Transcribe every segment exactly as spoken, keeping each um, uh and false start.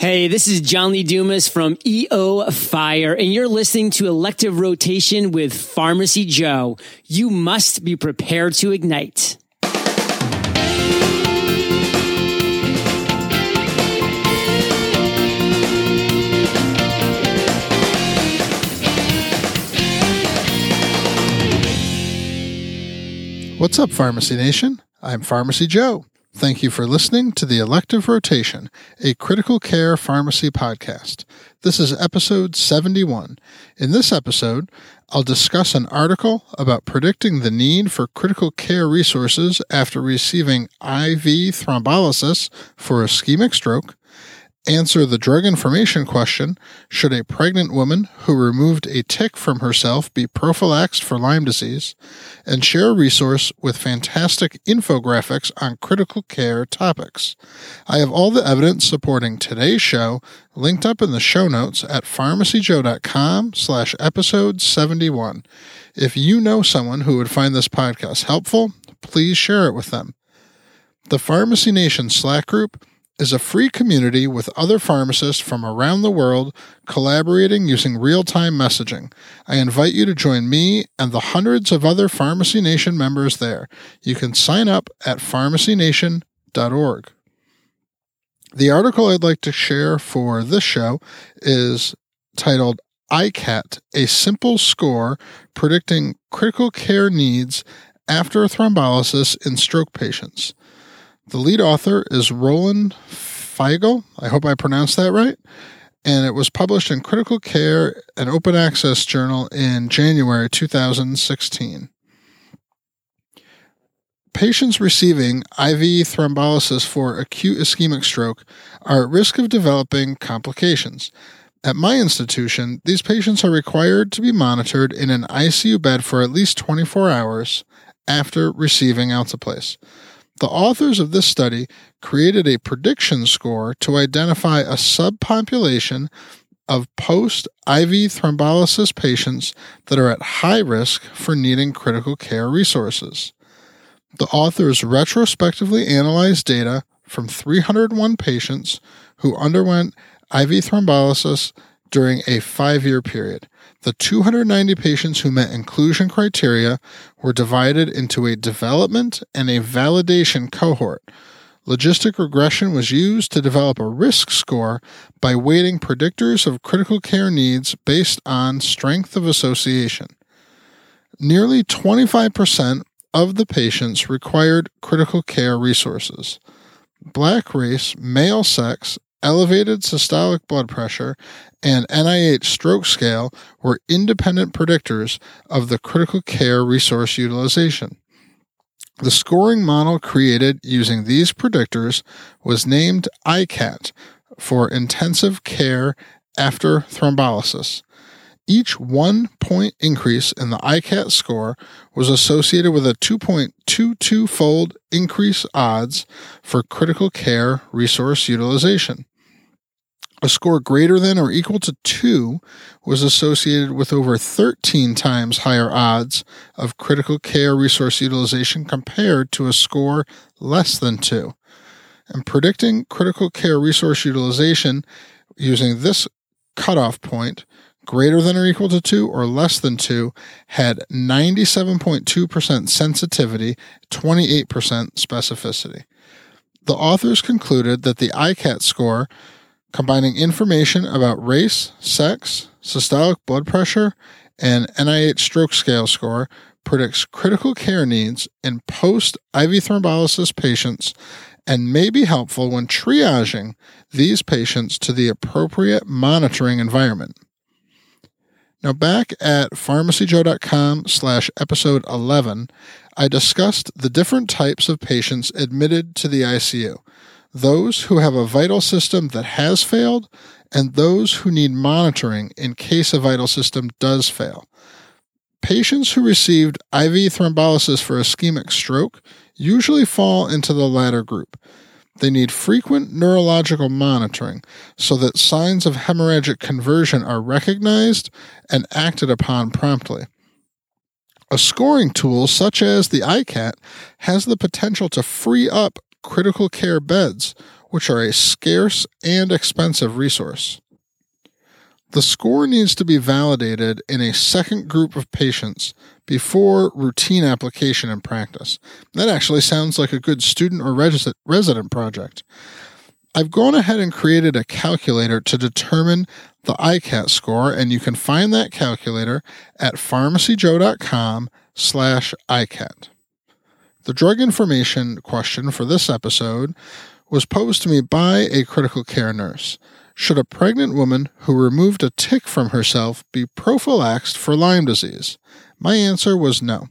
Hey, this is John Lee Dumas from E O Fire, and you're listening to Elective Rotation with Pharmacy Joe. You must be prepared to ignite. What's up, Pharmacy Nation? I'm Pharmacy Joe. Thank you for listening to the Elective Rotation, a critical care pharmacy podcast. This is episode seventy-one. In this episode, I'll discuss an article about predicting the need for critical care resources after receiving I V thrombolysis for ischemic stroke, answer the drug information question, should a pregnant woman who removed a tick from herself be prophylaxed for Lyme disease, and share a resource with fantastic infographics on critical care topics. I have all the evidence supporting today's show linked up in the show notes at pharmacyjoe.com slash episode 71. If you know someone who would find this podcast helpful, please share it with them. The Pharmacy Nation Slack group is a free community with other pharmacists from around the world collaborating using real-time messaging. I invite you to join me and the hundreds of other Pharmacy Nation members there. You can sign up at pharmacy nation dot org. The article I'd like to share for this show is titled I C A T, a simple score predicting critical care needs after thrombolysis in stroke patients. The lead author is Roland Feigl. I hope I pronounced that right. And it was published in Critical Care, an open access journal, in January two thousand sixteen. Patients receiving I V thrombolysis for acute ischemic stroke are at risk of developing complications. At my institution, these patients are required to be monitored in an I C U bed for at least twenty-four hours after receiving Alteplase. The authors of this study created a prediction score to identify a subpopulation of post-I V thrombolysis patients that are at high risk for needing critical care resources. The authors retrospectively analyzed data from three hundred one patients who underwent I V thrombolysis during a five-year period. The two hundred ninety patients who met inclusion criteria were divided into a development and a validation cohort. Logistic regression was used to develop a risk score by weighting predictors of critical care needs based on strength of association. Nearly twenty-five percent of the patients required critical care resources. Black race, male sex, elevated systolic blood pressure, and N I H stroke scale were independent predictors of the critical care resource utilization. The scoring model created using these predictors was named I C A T for intensive care after thrombolysis. Each one-point increase in the I C A T score was associated with a two point two two-fold increase odds for critical care resource utilization. A score greater than or equal to two was associated with over thirteen times higher odds of critical care resource utilization compared to a score less than two. And predicting critical care resource utilization using this cutoff point, greater than or equal to two or less than two, had ninety-seven point two percent sensitivity, twenty-eight percent specificity. The authors concluded that the I C A T score, combining information about race, sex, systolic blood pressure, and N I H stroke scale score, predicts critical care needs in post-I V thrombolysis patients and may be helpful when triaging these patients to the appropriate monitoring environment. Now, back at pharmacyjoe.com slash episode 11, I discussed the different types of patients admitted to the I C U. Those who have a vital system that has failed, and those who need monitoring in case a vital system does fail. Patients who received I V thrombolysis for ischemic stroke usually fall into the latter group. They need frequent neurological monitoring so that signs of hemorrhagic conversion are recognized and acted upon promptly. A scoring tool such as the I C A T has the potential to free up critical care beds which are a scarce and expensive resource. The score needs to be validated in a second group of patients before routine application and practice. That actually sounds like a good student or res- resident project. I've gone ahead and created a calculator to determine the I C A T score, and you can find that calculator at pharmacyjoe.com slash ICAT. The drug information question for this episode was posed to me by a critical care nurse. Should a pregnant woman who removed a tick from herself be prophylaxed for Lyme disease? My answer was no.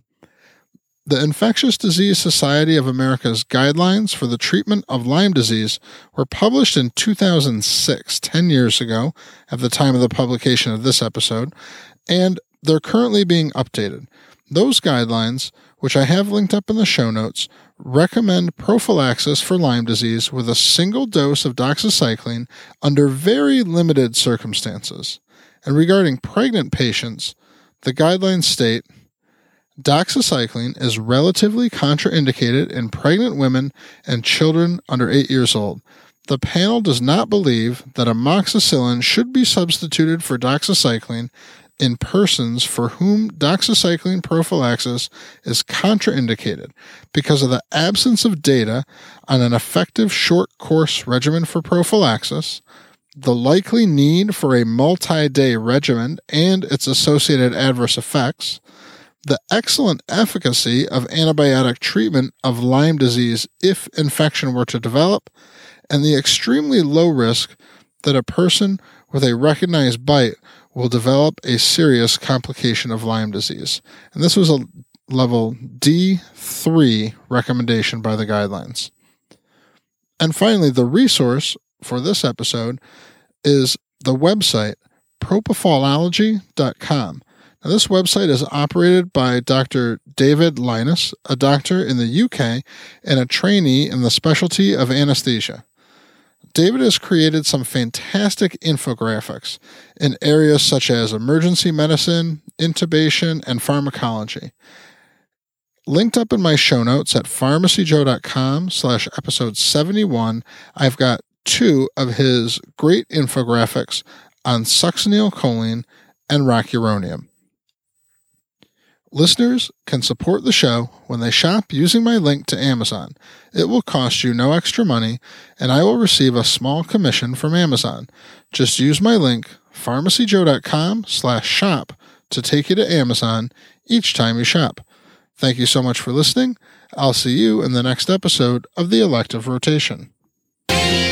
The Infectious Disease Society of America's guidelines for the treatment of Lyme disease were published in two thousand six, ten years ago, at the time of the publication of this episode, and they're currently being updated. Those guidelines, which I have linked up in the show notes, recommend prophylaxis for Lyme disease with a single dose of doxycycline under very limited circumstances. And regarding pregnant patients, the guidelines state, doxycycline is relatively contraindicated in pregnant women and children under eight years old. The panel does not believe that amoxicillin should be substituted for doxycycline in persons for whom doxycycline prophylaxis is contraindicated because of the absence of data on an effective short-course regimen for prophylaxis, the likely need for a multi-day regimen and its associated adverse effects, the excellent efficacy of antibiotic treatment of Lyme disease if infection were to develop, and the extremely low risk that a person with a recognized bite will develop a serious complication of Lyme disease. And this was a level D three recommendation by the guidelines. And finally, the resource for this episode is the website propofol dot com. Now, this website is operated by Doctor David Linus, a doctor in the U K and a trainee in the specialty of anesthesia. David has created some fantastic infographics in areas such as emergency medicine, intubation, and pharmacology. Linked up in my show notes at pharmacyjoe.com slash episode 71, I've got two of his great infographics on succinylcholine and rocuronium. Listeners can support the show when they shop using my link to Amazon. It will cost you no extra money, and I will receive a small commission from Amazon. Just use my link, pharmacyjoe.com slash shop, to take you to Amazon each time you shop. Thank you so much for listening. I'll see you in the next episode of the Elective Rotation.